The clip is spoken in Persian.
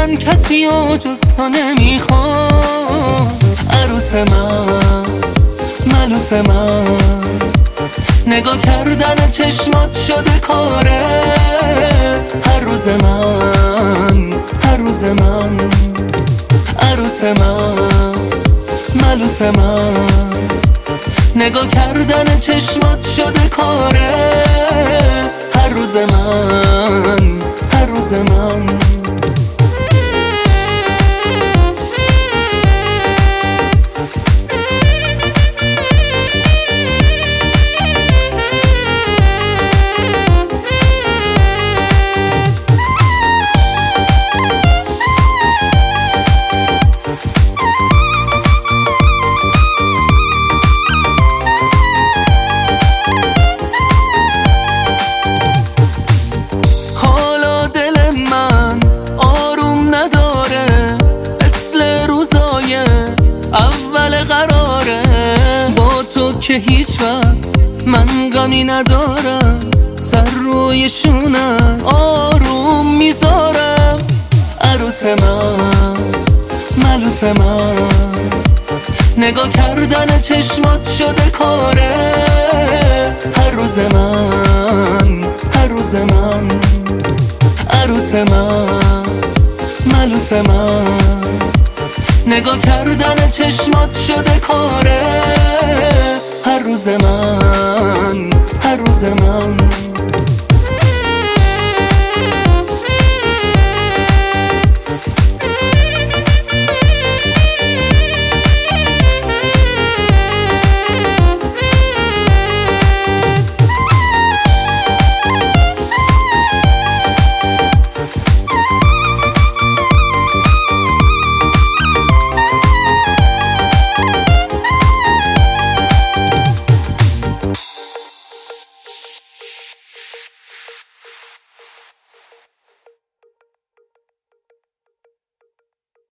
من کسی و جز تو نمیخوام. عروس من، ملوس من، نگاه کردن چشمات شده کاره. هر روز من، هر روز من، عروس من، ملوس من، نگاه کردن چشمات شده کاره. هر روز من، هر روز من. اول قراره با تو که هیچ وقت من غمی ندارم. سر روی شونم آروم میذارم. عروس من، ملوس من، نگاه کردن چشمات شده کاره. هر روز من، هر روز من، عروس من، ملوس من، نگاه کردن چشمات شده کاره. هر روز من، هر روز من.